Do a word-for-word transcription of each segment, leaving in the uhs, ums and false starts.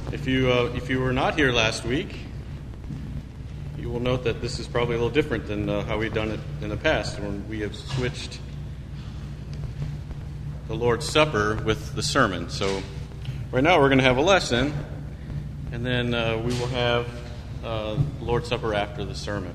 If you uh, if you were not here last week, you will note that this is probably a little different than uh, how we've done it in the past, when we have switched the Lord's Supper with the sermon. So right now we're going to have a lesson, and then uh, we will have uh, the Lord's Supper after the sermon.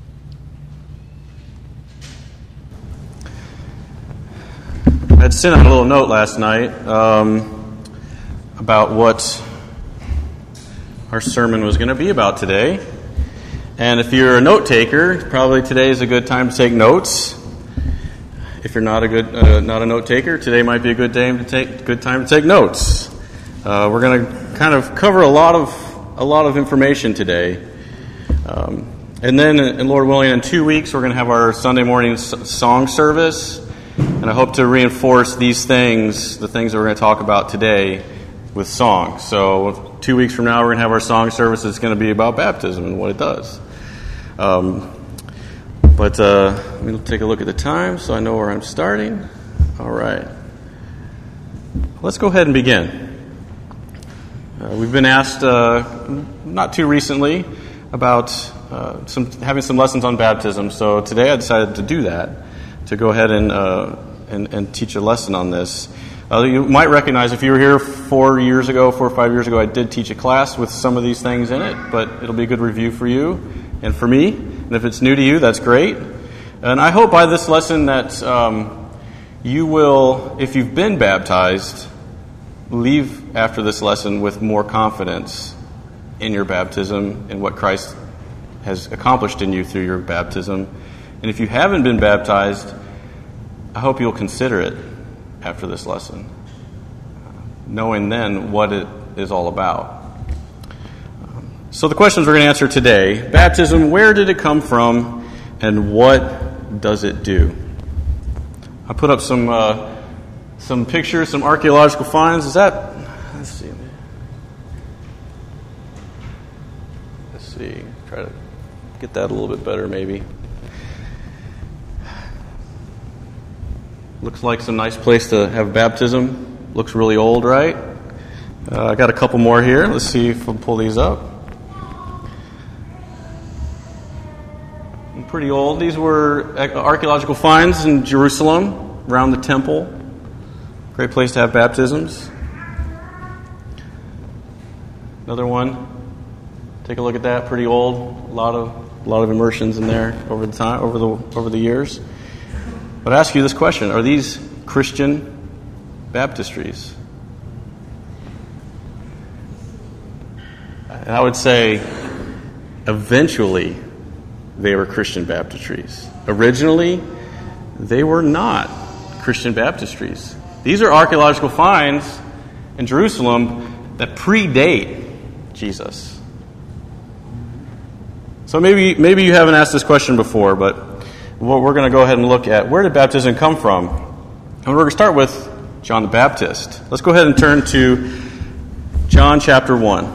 I had sent out a little note last night um, about what our sermon was going to be about today. And if you're a note taker, probably today is a good time to take notes. If you're not a good uh, not a note taker, today might be a good day to take good time to take notes. Uh, we're going to kind of cover a lot of a lot of information today. Um, and then, and Lord willing, in two weeks we're going to have our Sunday morning song service. And I hope to reinforce these things, the things that we're going to talk about today, with song. So two weeks from now, we're going to have our song service. It's going to be about baptism and what it does. Um, but uh, let me take a look at the time so I know where I'm starting. All right. Let's go ahead and begin. Uh, we've been asked uh, not too recently about uh, some having some lessons on baptism. So today I decided to do that, to go ahead and uh, and, and teach a lesson on this. Uh, you might recognize, if you were here four years ago, four or five years ago, I did teach a class with some of these things in it, but it'll be a good review for you and for me. And if it's new to you, that's great. And I hope by this lesson that um, you will, if you've been baptized, leave after this lesson with more confidence in your baptism and what Christ has accomplished in you through your baptism. And if you haven't been baptized, I hope you'll consider it after this lesson, knowing then what it is all about. So the questions we're going to answer today: baptism, where did it come from, and what does it do? I put up some uh, some pictures, some archaeological finds. Is that? Let's see. Let's see. Try to get that a little bit better, maybe. Looks like some nice place to have baptism. Looks really old, right? Uh, I got a couple more here. Let's see if we'll pull these up. Pretty old. These were archaeological finds in Jerusalem, around the temple. Great place to have baptisms. Another one. Take a look at that. Pretty old. A lot of a lot of immersions in there over the time, over the over the years. But I ask you this question: are these Christian baptistries? And I would say, eventually, they were Christian baptistries. Originally, they were not Christian baptistries. These are archaeological finds in Jerusalem that predate Jesus. So maybe maybe you haven't asked this question before, but what we're going to go ahead and look at, where did baptism come from? And we're going to start with John the Baptist. Let's go ahead and turn to John chapter one.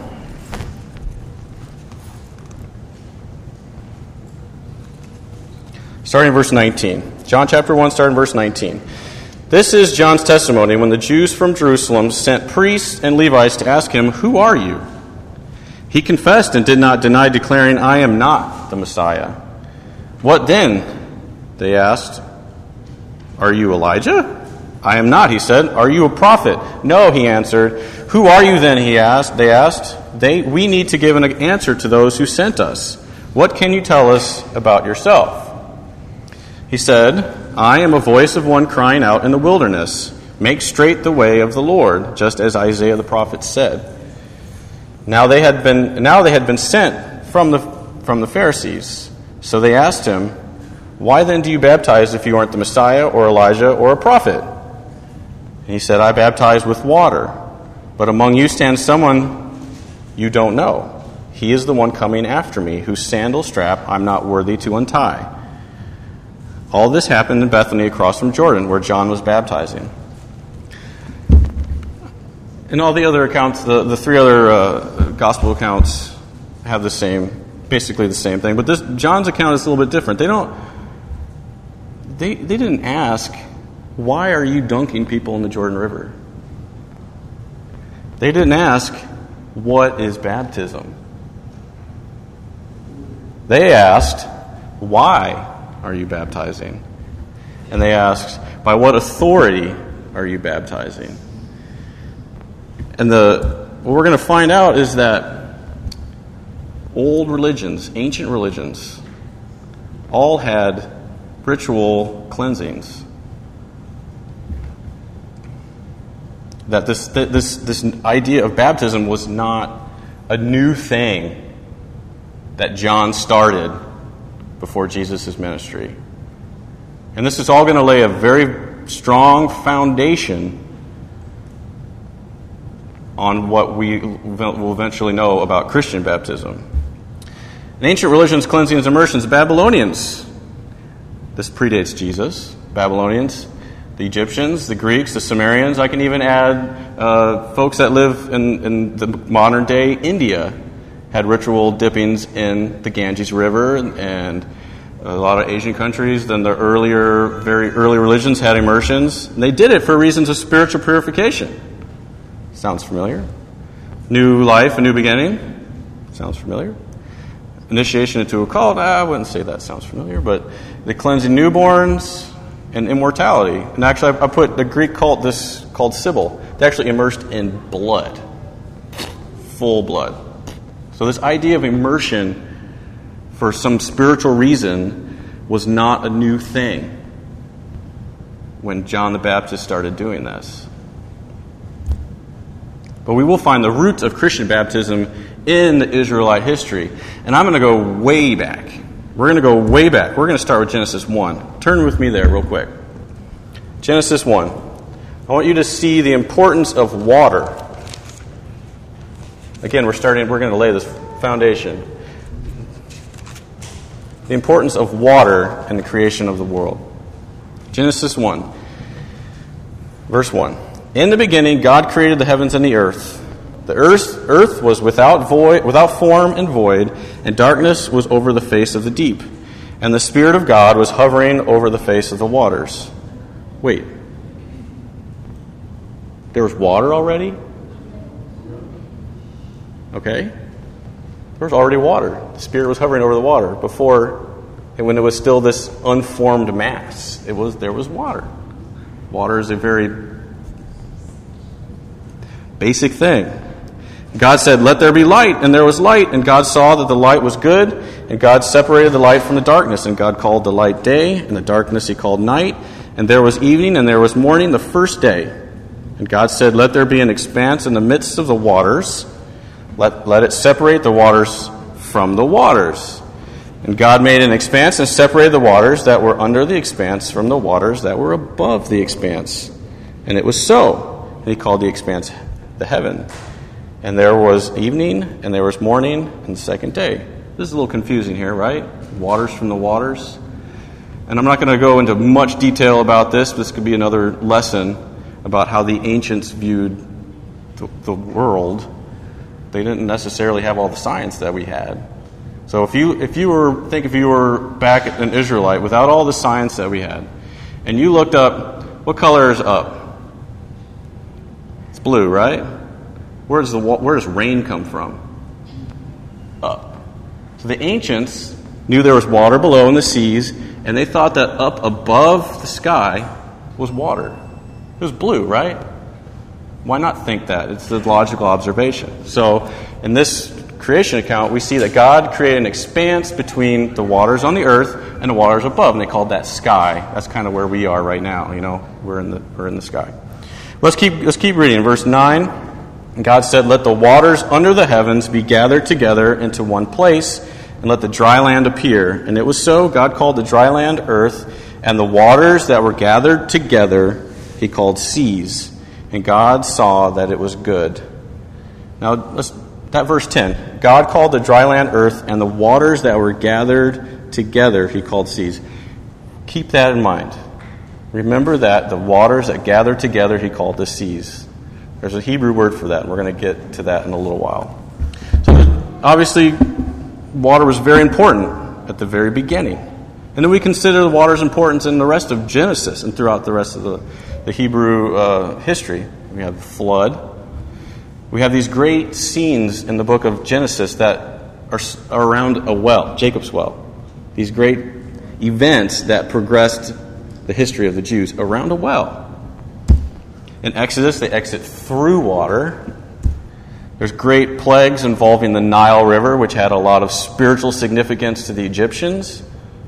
Starting in verse nineteen. John chapter one, starting in verse nineteen. This is John's testimony when the Jews from Jerusalem sent priests and Levites to ask him, "Who are you?" He confessed and did not deny, declaring, "I am not the Messiah." "What then?" they asked. "Are you Elijah?" "I am not," he said. "Are you a prophet?" "No," he answered. "Who are you then?" he asked. They asked. They, "We need to give an answer to those who sent us. What can you tell us about yourself?" He said, "I am a voice of one crying out in the wilderness, 'Make straight the way of the Lord,' just as Isaiah the prophet said." Now they had been now they had been sent from the from the Pharisees. So they asked him, "Why then do you baptize if you aren't the Messiah or Elijah or a prophet?" And he said, "I baptize with water, but among you stands someone you don't know. He is the one coming after me, whose sandal strap I'm not worthy to untie." All this happened in Bethany across from Jordan, where John was baptizing. And all the other accounts, the, the three other uh, gospel accounts have the same, basically the same thing. But this John's account is a little bit different. They don't, they they didn't ask, "Why are you dunking people in the Jordan River?" They didn't ask, what is baptism? They asked, why are you baptizing? And they asked, by what authority are you baptizing? And the what we're going to find out is that old religions, ancient religions, all had ritual cleansings. That this this this idea of baptism was not a new thing that John started before Jesus' ministry. And this is all going to lay a very strong foundation on what we will eventually know about Christian baptism. In ancient religions, cleansings, immersions, the Babylonians, this predates Jesus, Babylonians, the Egyptians, the Greeks, the Sumerians. I can even add uh, folks that live in, in the modern day India had ritual dippings in the Ganges River, and a lot of Asian countries, then the earlier, very early religions had immersions. And they did it for reasons of spiritual purification. Sounds familiar? New life, a new beginning. Sounds familiar? Initiation into a cult. Ah, I wouldn't say that sounds familiar, but the cleansing newborns and immortality. And actually, I put the Greek cult this called Sibyl. They actually immersed in blood, full blood. So this idea of immersion for some spiritual reason was not a new thing when John the Baptist started doing this. But we will find the roots of Christian baptism in the Israelite history. And I'm going to go way back. We're going to go way back. We're going to start with Genesis one. Turn with me there real quick. Genesis one. I want you to see the importance of water. Again, we're starting, we're going to lay this foundation. The importance of water in the creation of the world. Genesis one, verse one. In the beginning, God created the heavens and the earth. The earth, earth was without void, without form and void, and darkness was over the face of the deep. And the Spirit of God was hovering over the face of the waters. Wait. There was water already? Okay. There was already water. The Spirit was hovering over the water before, and when it was still this unformed mass. It was there was water. Water is a very basic thing. God said, "Let there be light," and there was light, and God saw that the light was good, and God separated the light from the darkness, and God called the light day, and the darkness he called night, and there was evening, and there was morning the first day. And God said, "Let there be an expanse in the midst of the waters. Let, let it separate the waters from the waters." And God made an expanse and separated the waters that were under the expanse from the waters that were above the expanse. And it was so. And he called the expanse the heaven. And there was evening, and there was morning, and the second day. This is a little confusing here, right? Waters from the waters. And I'm not going to go into much detail about this. This could be another lesson about how the ancients viewed the, the world. They didn't necessarily have all the science that we had. So if you if you were think if you were back an Israelite without all the science that we had, and you looked up, what color is up? It's blue, right? Where does the where does rain come from? Up. So the ancients knew there was water below in the seas, and they thought that up above the sky was water. It was blue, right? Why not think that? It's the logical observation. So in this creation account, we see that God created an expanse between the waters on the earth and the waters above, and they called that sky. That's kind of where we are right now. You know, we're in the we're in the sky. Let's keep let's keep reading. Verse nine. And God said, "Let the waters under the heavens be gathered together into one place, and let the dry land appear." And it was so. God called the dry land earth, and the waters that were gathered together he called seas. And God saw that it was good. Now, let's, that verse ten. God called the dry land earth, and the waters that were gathered together he called seas. Keep that in mind. Remember that the waters that gathered together he called the seas. There's a Hebrew word for that, and we're going to get to that in a little while. So obviously, water was very important at the very beginning. And then we consider the water's importance in the rest of Genesis and throughout the rest of the, the Hebrew uh, history. We have the flood. We have these great scenes in the book of Genesis that are, are around a well, Jacob's well. These great events that progressed the history of the Jews around a well. In Exodus, they exit through water. There's great plagues involving the Nile River, which had a lot of spiritual significance to the Egyptians.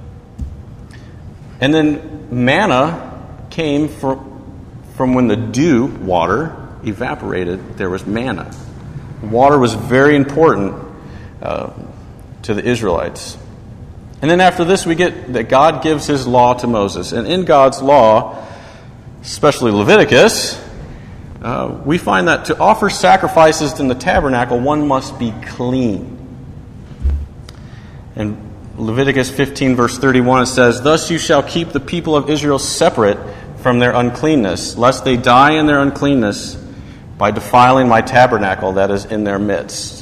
And then manna came from, from when the dew, water, evaporated. There was manna. Water was very important uh, to the Israelites. And then after this, we get that God gives his law to Moses. And in God's law, especially Leviticus, uh, we find that to offer sacrifices in the tabernacle, one must be clean. In Leviticus fifteen, verse thirty-one, it says, "Thus you shall keep the people of Israel separate from their uncleanness, lest they die in their uncleanness by defiling my tabernacle that is in their midst."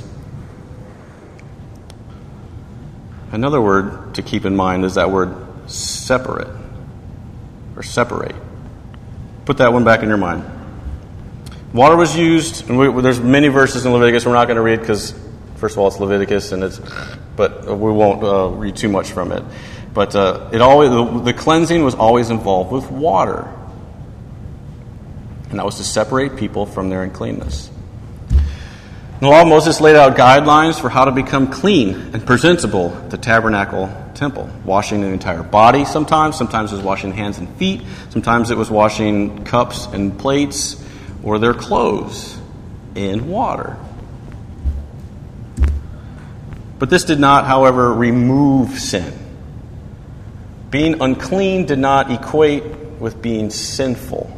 Another word to keep in mind is that word separate, or separate. Put that one back in your mind. Water was used, and we, there's many verses in Leviticus we're not going to read because, first of all, it's Leviticus, and it's, but we won't uh, read too much from it. But uh, it always the, the cleansing was always involved with water, and that was to separate people from their uncleanness. The law of Moses laid out guidelines for how to become clean and presentable at the tabernacle temple. Washing the entire body sometimes. Sometimes it was washing hands and feet. Sometimes it was washing cups and plates or their clothes in water. But this did not, however, remove sin. Being unclean did not equate with being sinful.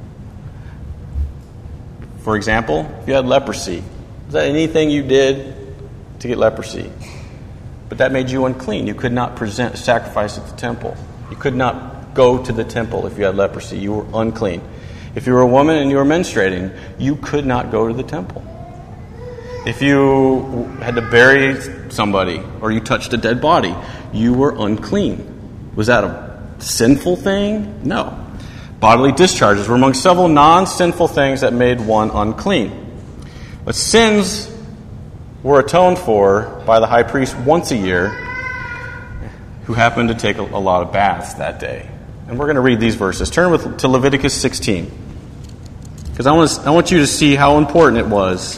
For example, if you had leprosy, is that anything you did to get leprosy? But that made you unclean. You could not present a sacrifice at the temple. You could not go to the temple if you had leprosy. You were unclean. If you were a woman and you were menstruating, you could not go to the temple. If you had to bury somebody or you touched a dead body, you were unclean. Was that a sinful thing? No. Bodily discharges were among several non-sinful things that made one unclean. But sins were atoned for by the high priest once a year, who happened to take a, a lot of baths that day. And we're going to read these verses. Turn with, to Leviticus sixteen. Because I want, to, I want you to see how important it was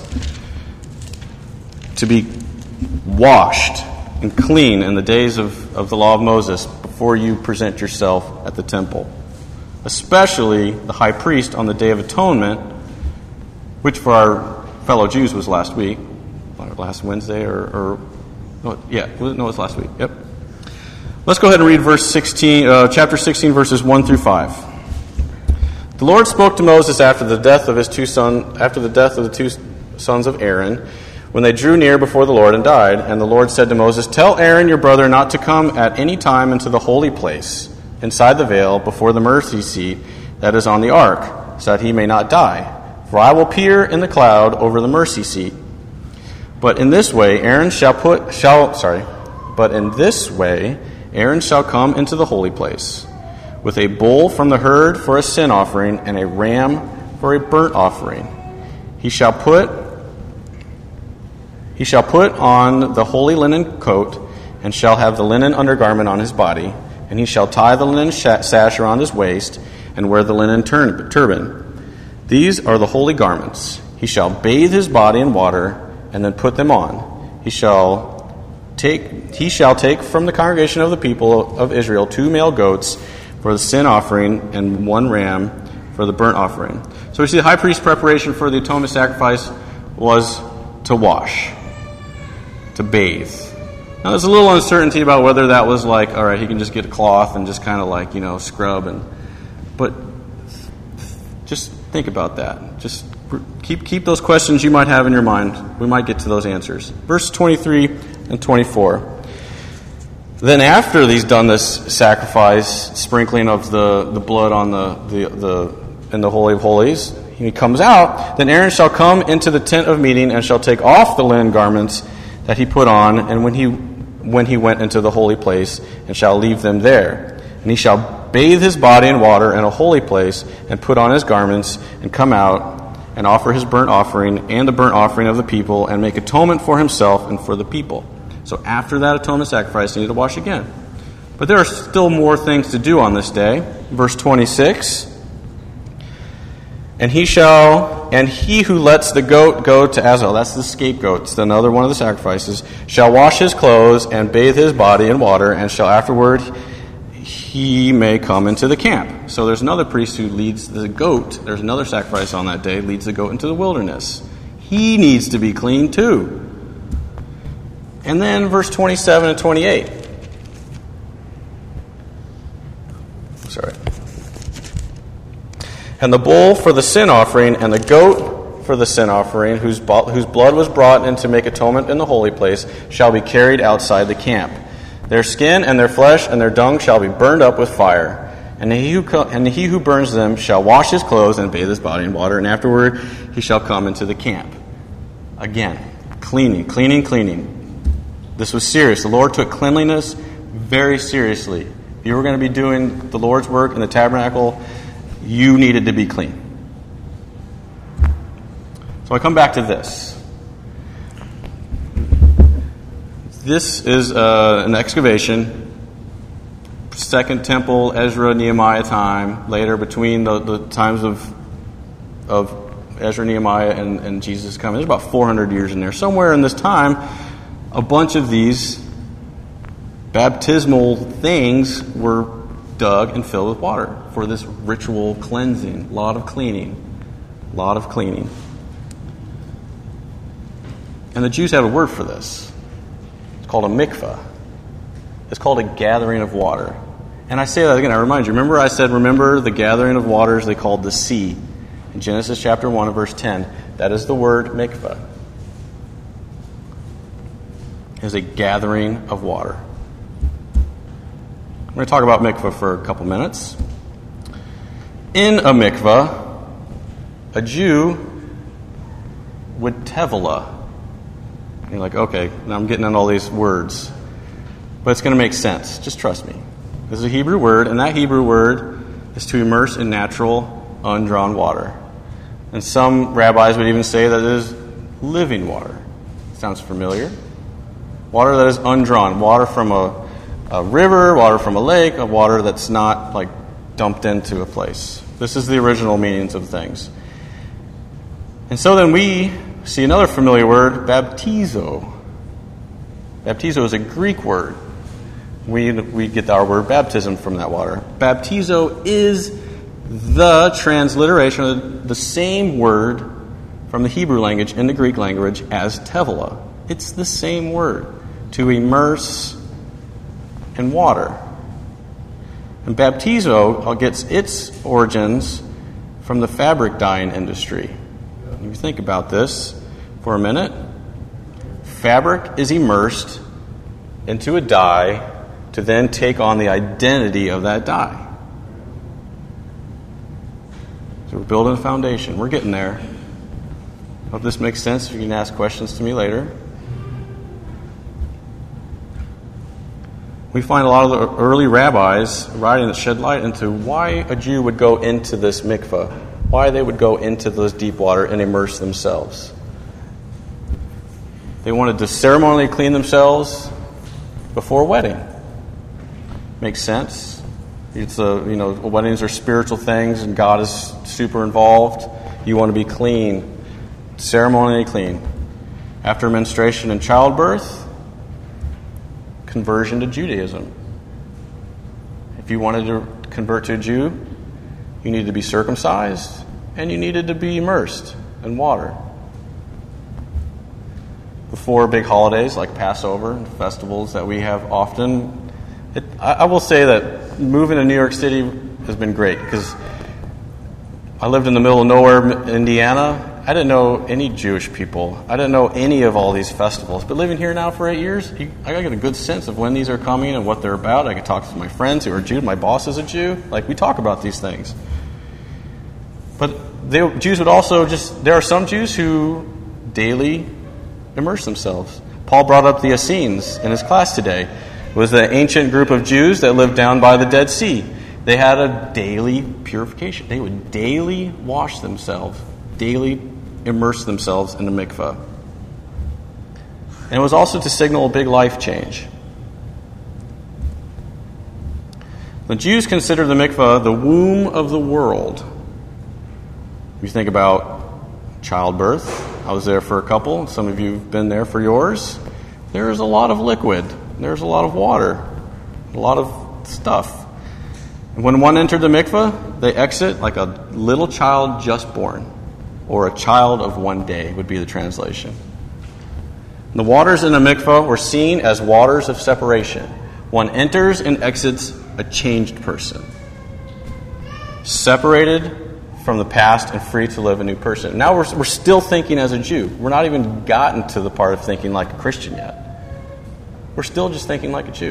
to be washed and clean in the days of, of the law of Moses before you present yourself at the temple. Especially the high priest on the Day of Atonement, which for our fellow Jews was last week, last Wednesday, or, or oh, yeah, no, it was last week. Yep. Let's go ahead and read verse sixteen, uh, chapter sixteen, verses one through five. The Lord spoke to Moses after the death of his two son, after the death of the two sons of Aaron, when they drew near before the Lord and died. And the Lord said to Moses, "Tell Aaron your brother not to come at any time into the holy place, inside the veil, before the mercy seat that is on the ark, so that he may not die. For I will appear in the cloud over the mercy seat. But in this way Aaron shall put shall sorry, but in this way Aaron shall come into the holy place, with a bull from the herd for a sin offering and a ram for a burnt offering. He shall put he shall put on the holy linen coat, and shall have the linen undergarment on his body, and he shall tie the linen sash around his waist, and wear the linen turban. These are the holy garments. He shall bathe his body in water, and then put them on. He shall take he shall take from the congregation of the people of Israel two male goats for the sin offering, and one ram for the burnt offering." So we see the high priest's preparation for the atonement sacrifice was to wash, to bathe. Now there's a little uncertainty about whether that was like, all right, he can just get a cloth and just kind of like, you know, scrub, and but just think about that. Just keep keep those questions you might have in your mind. We might get to those answers. Verse twenty-three and twenty-four. Then after he's done this sacrifice, sprinkling of the, the blood on the, the, the in the Holy of Holies, he comes out, then Aaron shall come into the tent of meeting and shall take off the linen garments that he put on, and when he when he went into the holy place, and shall leave them there. And he shall bathe his body in water in a holy place, and put on his garments, and come out, and offer his burnt offering and the burnt offering of the people, and make atonement for himself and for the people. So after that atonement sacrifice, you need to wash again. But there are still more things to do on this day. Verse twenty-six. And he shall, and he who lets the goat go to Azal, that's the scapegoat, it's another one of the sacrifices, shall wash his clothes and bathe his body in water, and shall afterward he may come into the camp. So there's another priest who leads the goat. There's another sacrifice on that day, leads the goat into the wilderness. He needs to be clean too. And then verse twenty-seven and twenty-eight. Sorry. And the bull for the sin offering and the goat for the sin offering, whose whose blood was brought in to make atonement in the holy place, shall be carried outside the camp. Their skin and their flesh and their dung shall be burned up with fire. And he who co- and he who burns them shall wash his clothes and bathe his body in water, and afterward he shall come into the camp. Again, cleaning, cleaning, cleaning. This was serious. The Lord took cleanliness very seriously. If you were going to be doing the Lord's work in the tabernacle, you needed to be clean. So I come back to this. This is uh, an excavation, Second Temple, Ezra, Nehemiah time, later between the, the times of of Ezra, Nehemiah, and, and Jesus coming. There's about four hundred years in there. Somewhere in this time, a bunch of these baptismal things were dug and filled with water for this ritual cleansing. A lot of cleaning. A lot of cleaning. And the Jews have a word for this. It's called a mikvah. It's called a gathering of water. And I say that again, I remind you, remember I said, remember the gathering of waters they called the sea. In Genesis chapter one and verse ten, that is the word mikvah. It is a gathering of water. I'm going to talk about mikvah for a couple minutes. In a mikvah, a Jew would tevilah. And you're like, okay, now I'm getting into all these words. But it's going to make sense. Just trust me. This is a Hebrew word, and that Hebrew word is to immerse in natural, undrawn water. And some rabbis would even say that it is living water. Sounds familiar? Water that is undrawn. Water from a A river, water from a lake, a water that's not like dumped into a place. This is the original meanings of things. And so then we see another familiar word, baptizo. Baptizo is a Greek word. We we get our word baptism from that water. Baptizo is the transliteration, the same word from the Hebrew language in the Greek language as tevilah. It's the same word, to immerse in water. And baptizo gets its origins from the fabric dyeing industry. If you think about this for a minute, fabric is immersed into a dye to then take on the identity of that dye. So we're building a foundation. We're getting there. Hope this makes sense. You can ask questions to me later. We find a lot of the early rabbis writing that shed light into why a Jew would go into this mikvah, why they would go into this deep water and immerse themselves. They wanted to ceremonially clean themselves before a wedding. Makes sense. It's a, you know, weddings are spiritual things and God is super involved. You want to be clean, ceremonially clean. After menstruation and childbirth, conversion to Judaism. If you wanted to convert to a Jew, you needed to be circumcised and you needed to be immersed in water. Before big holidays like Passover and festivals that we have often, it, I, I will say that moving to New York City has been great because I lived in the middle of nowhere, Indiana. I didn't know any Jewish people. I didn't know any of all these festivals. But living here now for eight years, you, I got a good sense of when these are coming and what they're about. I can talk to my friends who are Jews. My boss is a Jew. Like, we talk about these things. But they, Jews would also just, there are some Jews who daily immerse themselves. Paul brought up the Essenes in his class today. It was an ancient group of Jews that lived down by the Dead Sea. They had a daily purification. They would daily wash themselves daily immerse themselves in the mikveh. And it was also to signal a big life change. The Jews considered the mikveh the womb of the world. If you think about childbirth, I was there for a couple. Some of you have been there for yours. There's a lot of liquid. There's a lot of water. A lot of stuff. And when one entered the mikveh, they exit like a little child just born, or a child of one day would be the translation. The waters in the mikveh were seen as waters of separation. One enters and exits a changed person, separated from the past and free to live a new person. Now we're, we're still thinking as a Jew. We're not even gotten to the part of thinking like a Christian yet. We're still just thinking like a Jew.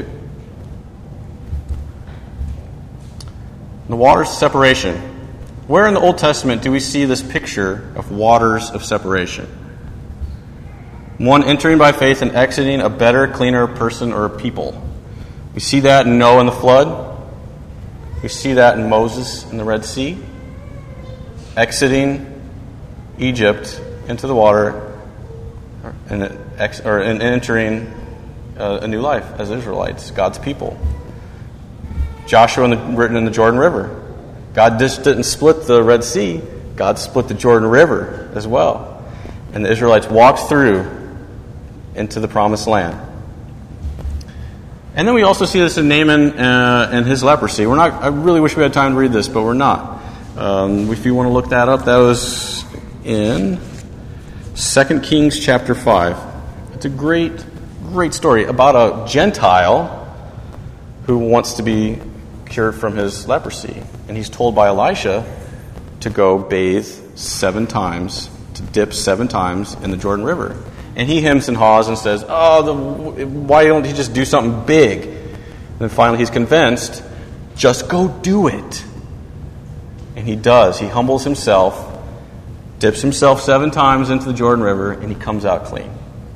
The waters of separation. Where in the Old Testament do we see this picture of waters of separation? One entering by faith and exiting a better, cleaner person or a people. We see that in Noah and the flood. We see that in Moses in the Red Sea. Exiting Egypt into the water and, ex, or, and entering a, a new life as Israelites, God's people. Joshua in the, written in the Jordan River. God just didn't split the Red Sea. God split the Jordan River as well. And the Israelites walked through into the Promised Land. And then we also see this in Naaman uh, and his leprosy. We're not. I really wish we had time to read this, but we're not. Um, if you want to look that up, that was in Second Kings chapter five. It's a great, great story about a Gentile who wants to be cured from his leprosy. And he's told by Elisha to go bathe seven times, to dip seven times in the Jordan River. And he hems and haws and says, oh, the, why don't he just do something big? And then finally he's convinced, just go do it. And he does. He humbles himself, dips himself seven times into the Jordan River, and he comes out clean.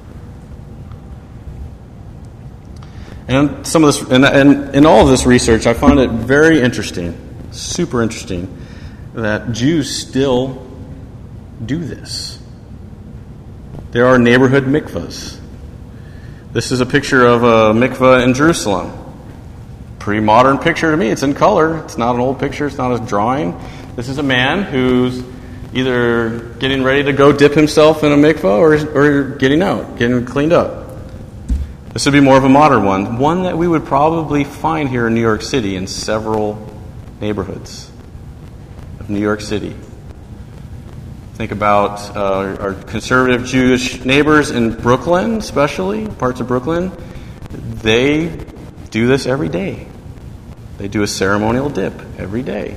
And some of this, and, and in all of this research, I found it very interesting, super interesting, that Jews still do this. There are neighborhood mikvahs. This is a picture of a mikvah in Jerusalem. Pretty modern picture to me. It's in color. It's not an old picture. It's not a drawing. This is a man who's either getting ready to go dip himself in a mikvah or, or getting out, getting cleaned up. This would be more of a modern one. One that we would probably find here in New York City in several neighborhoods of New York City. Think about uh, our conservative Jewish neighbors in Brooklyn, especially, parts of Brooklyn. They do this every day. They do a ceremonial dip every day.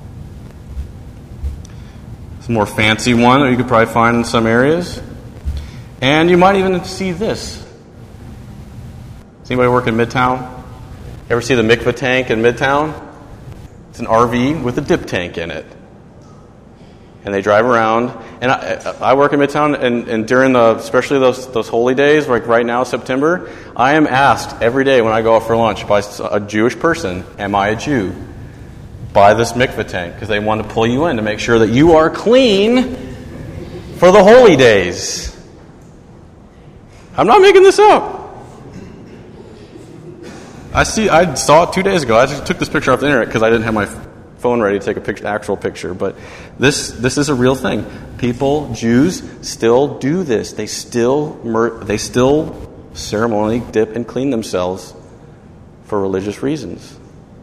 It's a more fancy one that you could probably find in some areas. And you might even see this. Does anybody work in Midtown? Ever see the mikveh tank in Midtown? It's an R V with a dip tank in it. And they drive around. And I, I work in Midtown, and, and during the, especially those those holy days, like right now, September, I am asked every day when I go out for lunch by a Jewish person, am I a Jew? By this mikveh tank, because they want to pull you in to make sure that you are clean for the holy days. I'm not making this up. I see. I saw it two days ago. I just took this picture off the internet because I didn't have my phone ready to take a picture, actual picture. But this this is a real thing. People, Jews, still do this. They still they still ceremonially dip and clean themselves for religious reasons.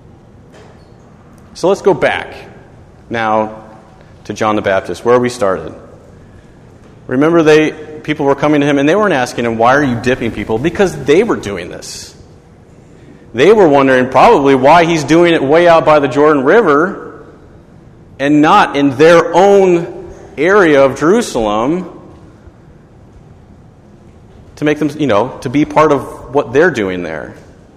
So let's go back now to John the Baptist, where we started. Remember, they people were coming to him and they weren't asking him, "Why are you dipping people?" Because they were doing this. They were wondering probably why he's doing it way out by the Jordan River and not in their own area of Jerusalem to make them, you know, to be part of what they're doing there.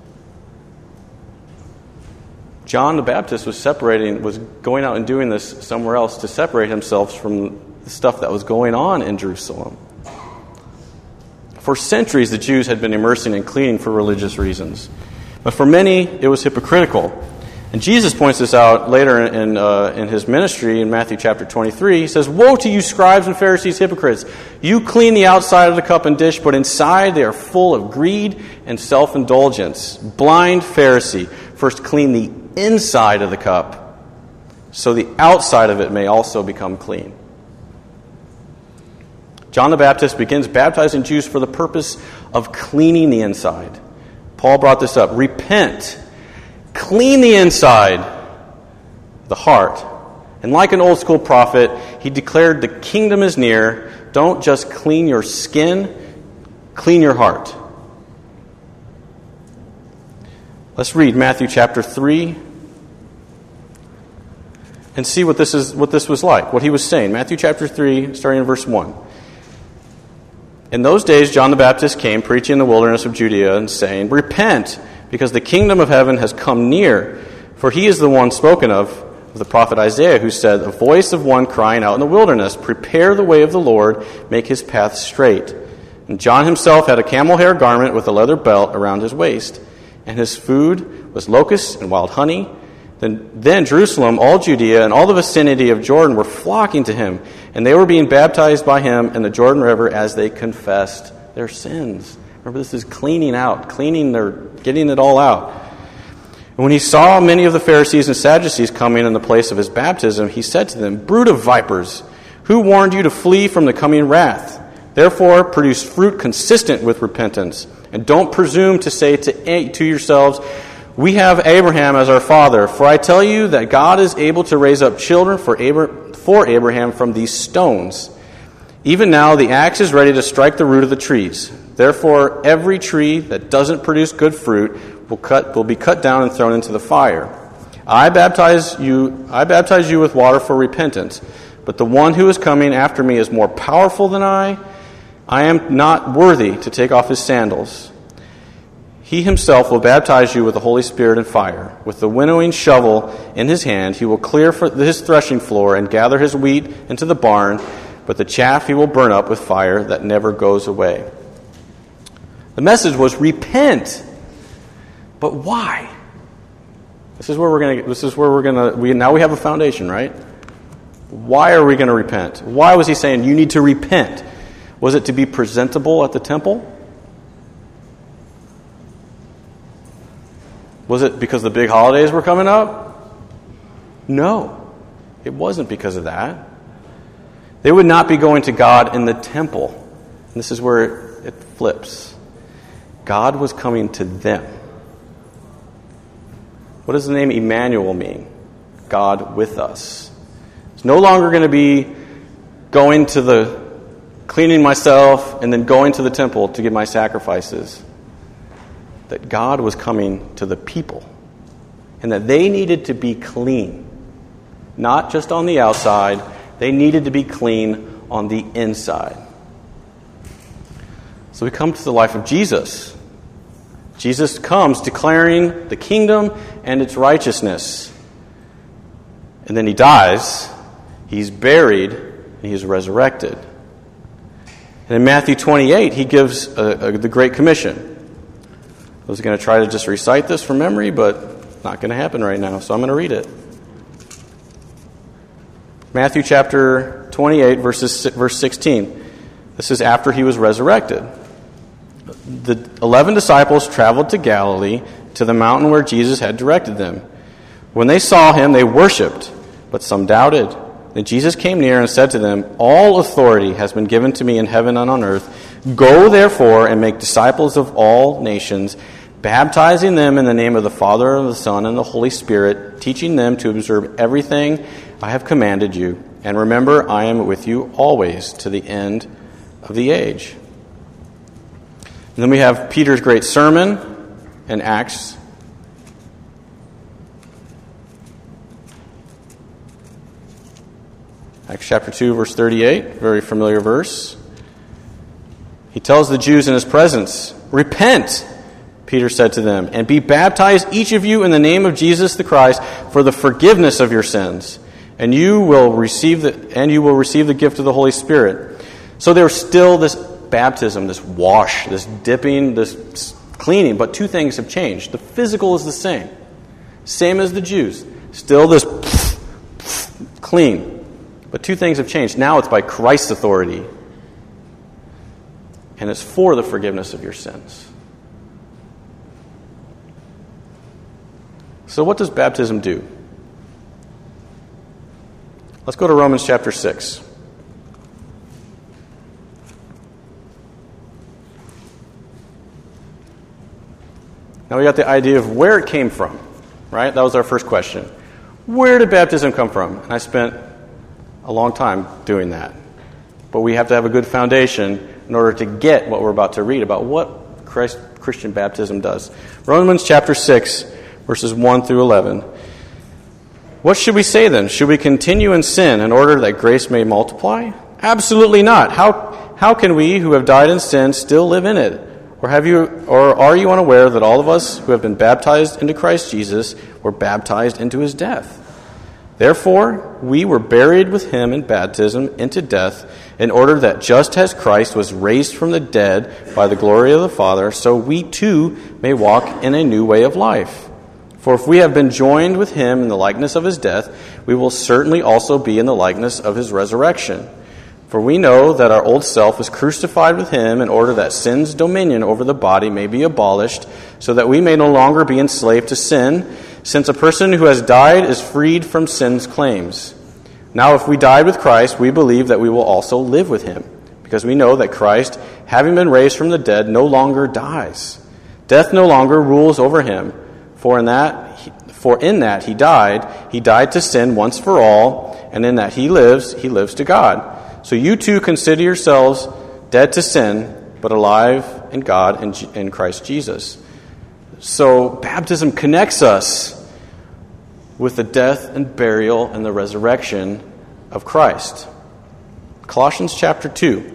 John the Baptist was separating, was going out and doing this somewhere else to separate himself from the stuff that was going on in Jerusalem. For centuries, the Jews had been immersing and cleaning for religious reasons. But for many, it was hypocritical. And Jesus points this out later in, uh, in his ministry in Matthew chapter twenty-three. He says, "Woe to you, scribes and Pharisees, hypocrites! You clean the outside of the cup and dish, but inside they are full of greed and self-indulgence. Blind Pharisee, first clean the inside of the cup, so the outside of it may also become clean." John the Baptist begins baptizing Jews for the purpose of cleaning the inside. Paul brought this up. Repent. Clean the inside, the heart. And like an old school prophet, he declared the kingdom is near. Don't just clean your skin, clean your heart. Let's read Matthew chapter three and see what this is what this was like, what he was saying. Matthew chapter three, starting in verse one. "In those days John the Baptist came, preaching in the wilderness of Judea and saying, 'Repent, because the kingdom of heaven has come near. For he is the one spoken of, of the prophet Isaiah, who said, A voice of one crying out in the wilderness, Prepare the way of the Lord, make his path straight. And John himself had a camel hair garment with a leather belt around his waist, and his food was locusts and wild honey. Then, then Jerusalem, all Judea, and all the vicinity of Jordan were flocking to him, and they were being baptized by him in the Jordan River as they confessed their sins.'" Remember, this is cleaning out, cleaning their, getting it all out. "And when he saw many of the Pharisees and Sadducees coming in the place of his baptism, he said to them, 'Brood of vipers, who warned you to flee from the coming wrath? Therefore, produce fruit consistent with repentance, and don't presume to say to, to yourselves, We have Abraham as our father. For I tell you that God is able to raise up children for Abra- for Abraham from these stones. Even now the axe is ready to strike the root of the trees. Therefore, every tree that doesn't produce good fruit will cut will be cut down and thrown into the fire. I baptize you I baptize you with water for repentance, but the one who is coming after me is more powerful than I. I am not worthy to take off his sandals. He himself will baptize you with the Holy Spirit and fire. With the winnowing shovel in his hand, he will clear for his threshing floor and gather his wheat into the barn, but the chaff he will burn up with fire that never goes away." The message was repent. But why? This is where we're going to this is where we're going to we now we have a foundation, right? Why are we going to repent? Why was he saying you need to repent? Was it to be presentable at the temple? Was it because the big holidays were coming up? No. It wasn't because of that. They would not be going to God in the temple. And this is where it, it flips. God was coming to them. What does the name Emmanuel mean? God with us. It's no longer going to be going to the, cleaning myself and then going to the temple to give my sacrifices. That God was coming to the people. And that they needed to be clean. Not just on the outside. They needed to be clean on the inside. So we come to the life of Jesus. Jesus comes declaring the kingdom and its righteousness. And then he dies, he's buried, and he is resurrected. And in Matthew twenty-eight, he gives a, a, the Great Commission. I was going to try to just recite this from memory, but not going to happen right now, so I'm going to read it. Matthew chapter twenty-eight, verses, verse sixteen. This is after he was resurrected. The eleven disciples traveled to Galilee, to the mountain where Jesus had directed them. When they saw him, they worshipped, but some doubted. Then Jesus came near and said to them, All authority has been given to me in heaven and on earth. Go therefore and make disciples of all nations, baptizing them in the name of the Father, and the Son, and the Holy Spirit, teaching them to observe everything I have commanded you. And remember, I am with you always to the end of the age. And then we have Peter's great sermon in Acts. Acts chapter two, verse thirty-eight, very familiar verse. He tells the Jews in his presence, Repent, Peter said to them, and be baptized each of you in the name of Jesus the Christ for the forgiveness of your sins, and you will receive the and you will receive the gift of the Holy Spirit. So there's still this baptism, this wash, this dipping, this cleaning, but two things have changed. The physical is the same. Same as the Jews. Still this clean. But two things have changed. Now it's by Christ's authority. And it's for the forgiveness of your sins. So what does baptism do? Let's go to Romans chapter six. Now we got the idea of where it came from, right? That was our first question. Where did baptism come from? And I spent a long time doing that. But we have to have a good foundation in order to get what we're about to read about what Christ, Christian baptism does. Romans chapter six, verses one through eleven. What should we say then? Should we continue in sin in order that grace may multiply? Absolutely not. How, how can we who have died in sin still live in it? Or have you, or are you unaware that all of us who have been baptized into Christ Jesus were baptized into his death? Therefore, we were buried with him in baptism into death, in order that just as Christ was raised from the dead by the glory of the Father, so we too may walk in a new way of life. For if we have been joined with him in the likeness of his death, we will certainly also be in the likeness of his resurrection. For we know that our old self was crucified with him in order that sin's dominion over the body may be abolished, so that we may no longer be enslaved to sin, since a person who has died is freed from sin's claims. Now if we died with Christ, we believe that we will also live with him, because we know that Christ, having been raised from the dead, no longer dies. Death no longer rules over him, for in that for in that he died, he died to sin once for all, and in that he lives, he lives to God. So you too consider yourselves dead to sin, but alive in God and in Christ Jesus. So baptism connects us with the death and burial and the resurrection of Christ. Colossians chapter two.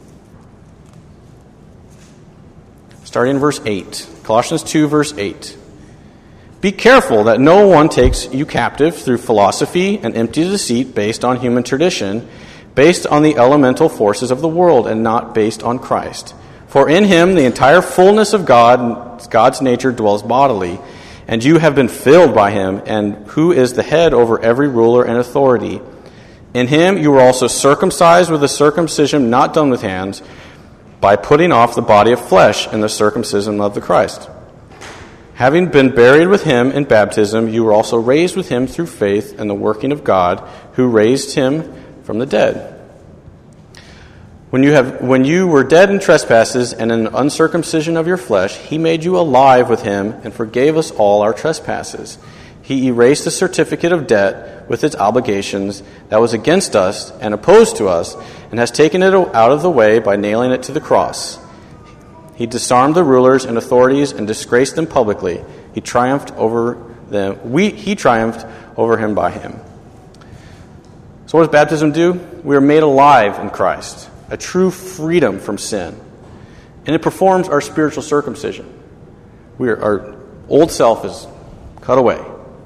Starting in verse eight. Colossians two, verse eight. Be careful that no one takes you captive through philosophy and empty deceit based on human tradition, based on the elemental forces of the world and not based on Christ. For in him the entire fullness of God, God's nature dwells bodily, and you have been filled by him, and who is the head over every ruler and authority. In him you were also circumcised with a circumcision not done with hands, by putting off the body of flesh in the circumcision of the Christ. Having been buried with him in baptism, you were also raised with him through faith in the working of God, who raised him from the dead. When you have, when you were dead in trespasses and in uncircumcision of your flesh, he made you alive with him and forgave us all our trespasses. He erased the certificate of debt with its obligations that was against us and opposed to us, and has taken it out of the way by nailing it to the cross. He disarmed the rulers and authorities and disgraced them publicly. He triumphed over them. We, he triumphed over him by him. So what does baptism do? We are made alive in Christ, a true freedom from sin. And it performs our spiritual circumcision. We are, our old self is cut away.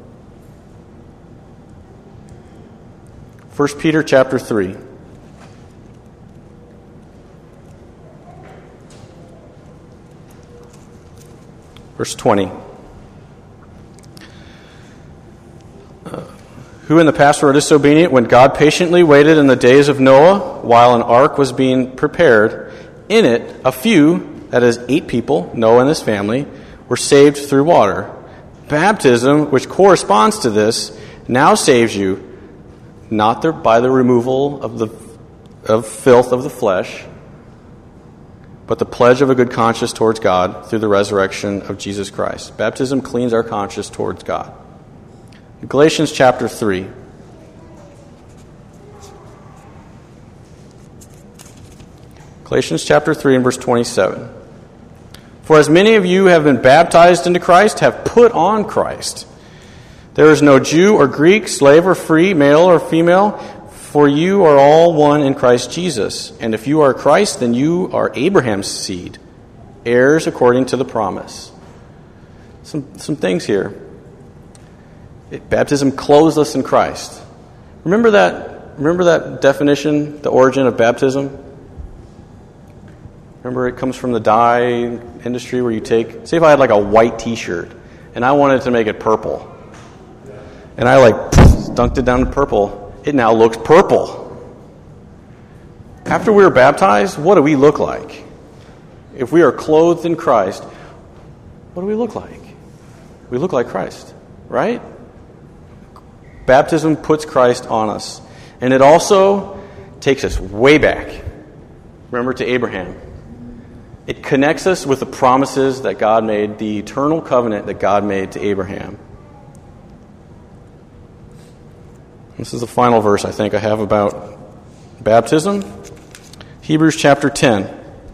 First Peter chapter three. Verse twenty. Uh, Who in the past were disobedient when God patiently waited in the days of Noah while an ark was being prepared. In it, a few, that is eight people, Noah and his family, were saved through water. Baptism, which corresponds to this, now saves you, not the, by the removal of the of filth of the flesh, but the pledge of a good conscience towards God through the resurrection of Jesus Christ. Baptism cleans our conscience towards God. Galatians chapter three. Galatians chapter three and verse twenty-seven. For as many of you have been baptized into Christ, have put on Christ. There is no Jew or Greek, slave or free, male or female, for you are all one in Christ Jesus. And if you are Christ, then you are Abraham's seed, heirs according to the promise. Some some things here. It, baptism clothes us in Christ. Remember that? Remember that definition, the origin of baptism? Remember, it comes from the dye industry where you take, say if I had like a white t-shirt and I wanted to make it purple. and I like dunked it down to purple, it now looks purple. After we were baptized, what do we look like? If we are clothed in Christ, what do we look like? We look like Christ, right? Baptism puts Christ on us. And it also takes us way back. Remember, to Abraham. It connects us with the promises that God made, the eternal covenant that God made to Abraham. This is the final verse I think I have about baptism. Hebrews chapter ten.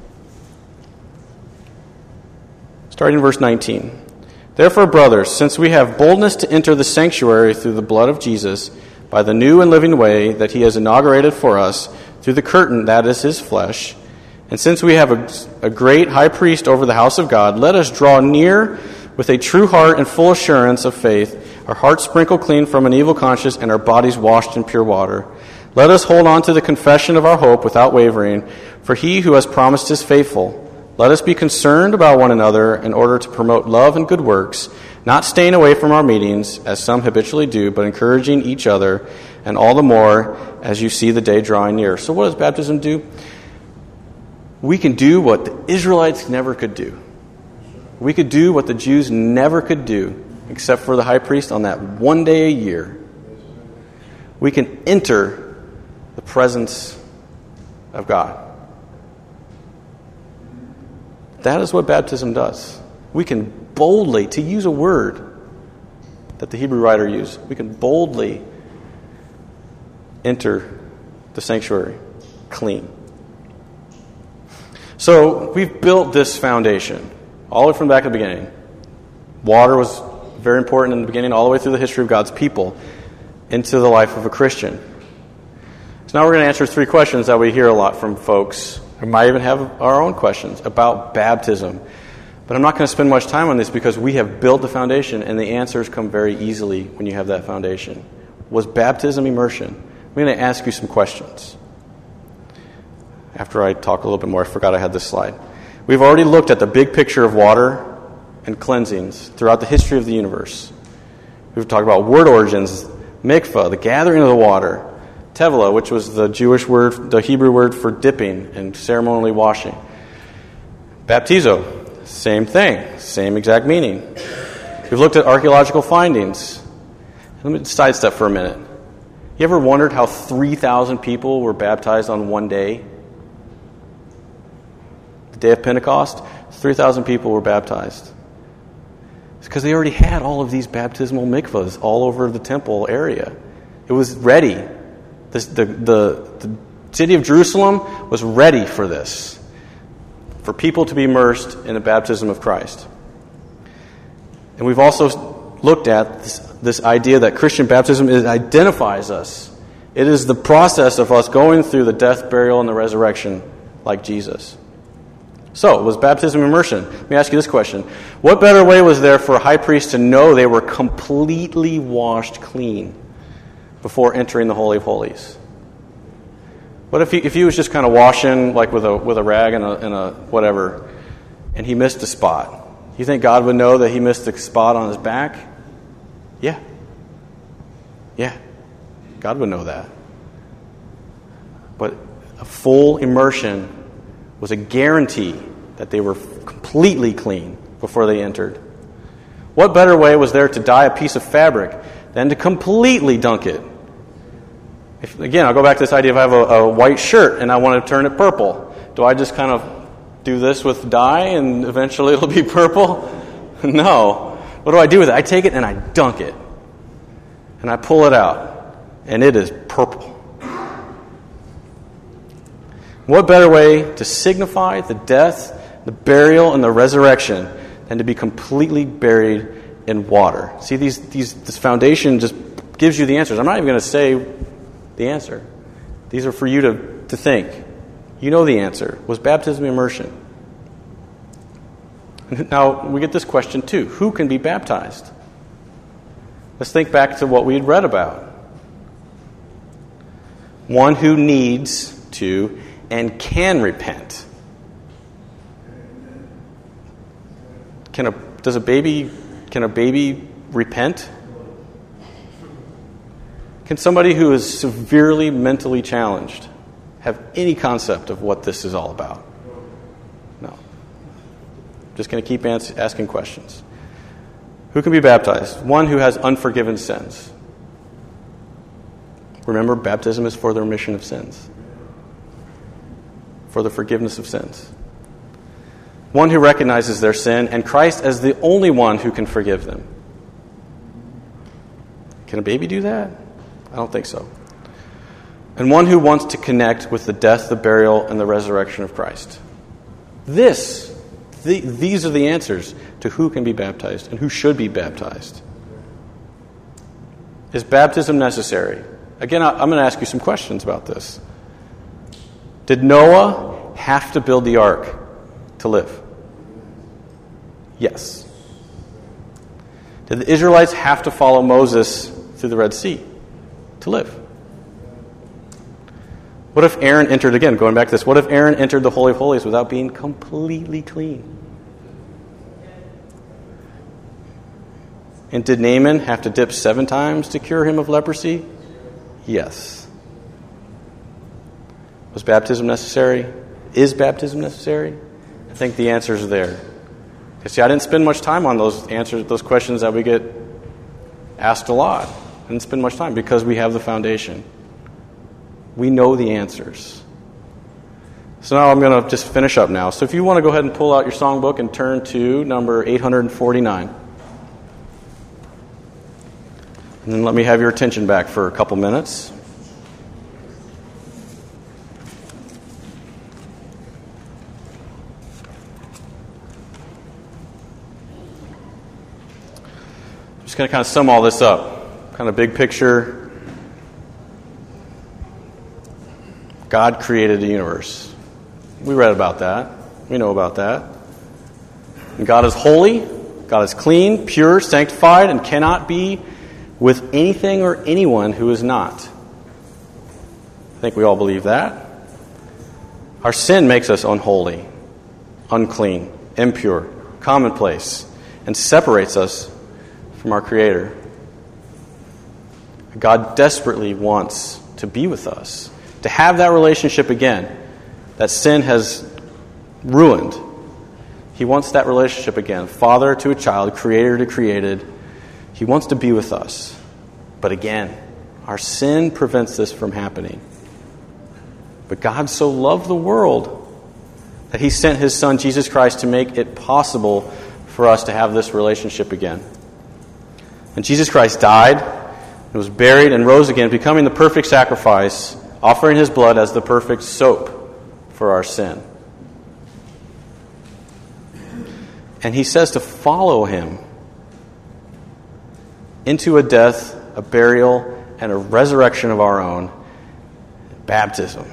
Starting in verse nineteen. Therefore, brothers, since we have boldness to enter the sanctuary through the blood of Jesus, by the new and living way that he has inaugurated for us, through the curtain that is his flesh, and since we have a, a great high priest over the house of God, let us draw near with a true heart and full assurance of faith, our hearts sprinkled clean from an evil conscience, and our bodies washed in pure water. Let us hold on to the confession of our hope without wavering, for he who has promised is faithful. Let us be concerned about one another in order to promote love and good works, not staying away from our meetings, as some habitually do, but encouraging each other, and all the more as you see the day drawing near. So what does baptism do? We can do what the Israelites never could do. We could do what the Jews never could do, except for the high priest on that one day a year. We can enter the presence of God. That is what baptism does. We can boldly, to use a word that the Hebrew writer used, we can boldly enter the sanctuary clean. So we've built this foundation all the way from back at the beginning. Water was very important in the beginning, all the way through the history of God's people into the life of a Christian. So now we're going to answer three questions that we hear a lot from folks. We might even have our own questions about baptism. But I'm not going to spend much time on this because we have built the foundation, and the answers come very easily when you have that foundation. Was baptism immersion? I'm going to ask you some questions. After I talk a little bit more, I forgot I had this slide. We've already looked at the big picture of water and cleansings throughout the history of the universe. We've talked about word origins, mikvah, the gathering of the water, tevela, which was the Jewish word, the Hebrew word for dipping and ceremonially washing. Baptizo, same thing, same exact meaning. We've looked at archaeological findings. Let me sidestep for a minute. You ever wondered how three thousand people were baptized on one day? The day of Pentecost, three thousand people were baptized. It's because they already had all of these baptismal mikvahs all over the temple area. It was ready. This, the, the, the city of Jerusalem was ready for this, for people to be immersed in the baptism of Christ. And we've also looked at this, this idea that Christian baptism is, identifies us. It is the process of us going through the death, burial, and the resurrection like Jesus. So, was baptism immersion? Let me ask you this question. What better way was there for a high priest to know they were completely washed clean before entering the Holy of Holies? What if he, if he was just kind of washing like with a with a rag and a, and a whatever, and he missed a spot? You think God would know that he missed a spot on his back? Yeah. Yeah. God would know that. But a full immersion was a guarantee that they were completely clean before they entered. What better way was there to dye a piece of fabric than to completely dunk it? If, again, I'll go back to this idea of I have a, a white shirt and I want to turn it purple. Do I just kind of do this with dye and eventually it'll be purple? No. What do I do with it? I take it and I dunk it. And I pull it out. And it is purple. What better way to signify the death, the burial, and the resurrection than to be completely buried in water? See, these, these this foundation just gives you the answers. I'm not even going to say the answer. These are for you to, to think. You know the answer. Was baptism immersion? Now, we get this question too. Who can be baptized? Let's think back to what we had read about. One who needs to and can repent. Can a does a baby can a baby repent? Can somebody who is severely mentally challenged have any concept of what this is all about? No. Just going to keep ans- asking questions. Who can be baptized? One who has unforgiven sins. Remember, baptism is for the remission of sins, for the forgiveness of sins. One who recognizes their sin and Christ as the only one who can forgive them. Can a baby do that? I don't think so. And one who wants to connect with the death, the burial, and the resurrection of Christ. This, the, these are the answers to who can be baptized and who should be baptized. Is baptism necessary? Again, I'm going to ask you some questions about this. Did Noah have to build the ark to live? Yes. Did the Israelites have to follow Moses through the Red Sea to live? What if Aaron entered, again, going back to this, what if Aaron entered the Holy of Holies without being completely clean? And did Naaman have to dip seven times to cure him of leprosy? Yes. Was baptism necessary? Is baptism necessary? I think the answers are there. You see, I didn't spend much time on those answers, those questions that we get asked a lot. I didn't spend much time because we have the foundation. We know the answers. So now I'm going to just finish up now. So if you want to go ahead and pull out your songbook and turn to number eight hundred forty-nine. And then let me have your attention back for a couple minutes. Just going to kind of sum all this up. Kind of big picture. God created the universe. We read about that. We know about that. And God is holy. God is clean, pure, sanctified, and cannot be with anything or anyone who is not. I think we all believe that. Our sin makes us unholy, unclean, impure, commonplace, and separates us from our Creator. God desperately wants to be with us, to have that relationship again that sin has ruined. He wants that relationship again. Father to a child, Creator to created. He wants to be with us. But again, our sin prevents this from happening. But God so loved the world that He sent His Son, Jesus Christ, to make it possible for us to have this relationship again. And Jesus Christ died, and was buried, and rose again, becoming the perfect sacrifice, offering His blood as the perfect soap for our sin. And He says to follow Him into a death, a burial, and a resurrection of our own, baptism.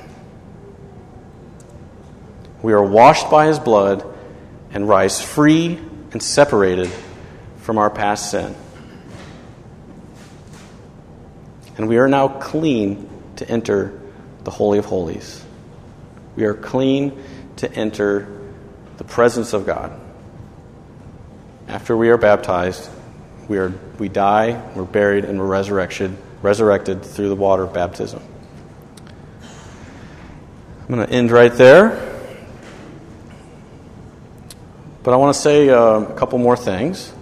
We are washed by His blood and rise free and separated from our past sin. And we are now clean to enter the Holy of Holies. We are clean to enter the presence of God. After we are baptized, we are we die, we're buried, and we're resurrected, resurrected through the water of baptism. I'm going to end right there. But I want to say uh, a couple more things.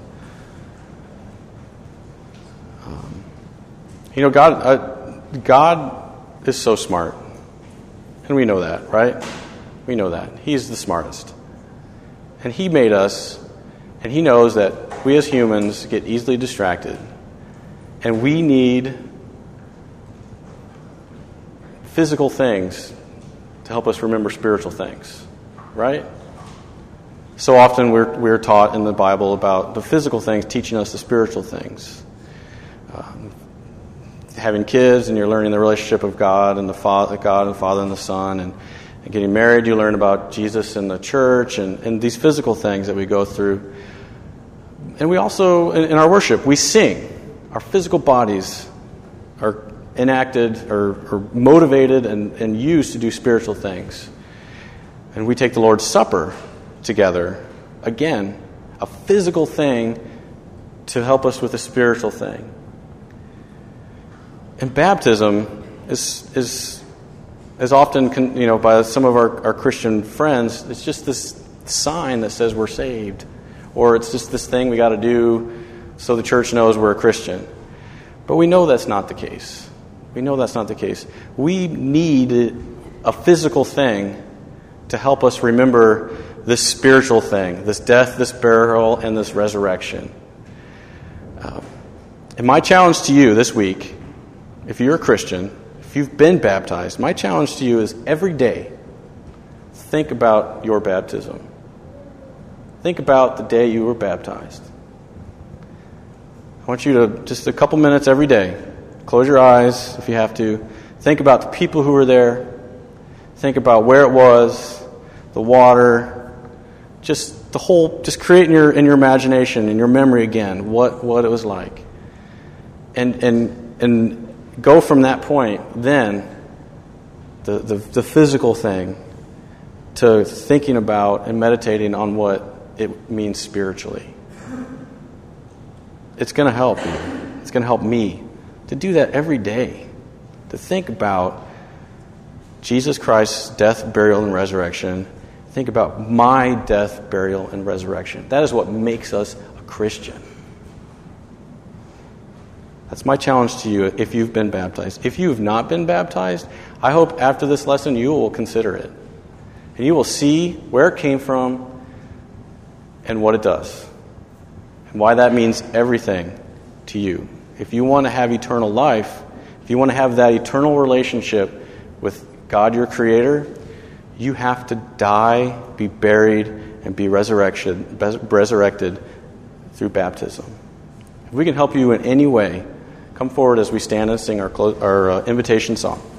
Um, you know, God, uh, God is so smart. And we know that, right? We know that. He's the smartest. And He made us, and He knows that we as humans get easily distracted. And we need physical things to help us remember spiritual things, right? So often we're we're taught in the Bible about the physical things teaching us the spiritual things. Um, having kids, and you're learning the relationship of God and the Father, God and the Father and the Son, and, and getting married, you learn about Jesus and the church, and, and these physical things that we go through. And we also, in, in our worship, we sing. Our physical bodies are enacted or, or motivated and, and used to do spiritual things. And we take the Lord's Supper together, again, a physical thing to help us with a spiritual thing. And baptism is is is often, you know, by some of our, our Christian friends, it's just this sign that says we're saved, or it's just this thing we got to do so the church knows we're a Christian. But we know that's not the case. We know that's not the case. We need a physical thing to help us remember this spiritual thing, this death, this burial, and this resurrection. Uh, and my challenge to you this week, if you're a Christian, if you've been baptized, my challenge to you is every day, think about your baptism. Think about the day you were baptized. I want you to, just a couple minutes every day, close your eyes if you have to. Think about the people who were there. Think about where it was, the water, just the whole, just create in your in your imagination, in your memory again, what, what it was like. And and and go from that point, then, the, the, the physical thing, to thinking about and meditating on what it means spiritually. It's going to help you. It's going to help me to do that every day, to think about Jesus Christ's death, burial, and resurrection. Think about my death, burial, and resurrection. That is what makes us a Christian. That's my challenge to you if you've been baptized. If you have not been baptized, I hope after this lesson you will consider it. And you will see where it came from and what it does. And why that means everything to you. If you want to have eternal life, if you want to have that eternal relationship with God, your Creator, you have to die, be buried, and be resurrection, resurrected through baptism. If we can help you in any way, come forward as we stand and sing our, clo- our uh, invitation song.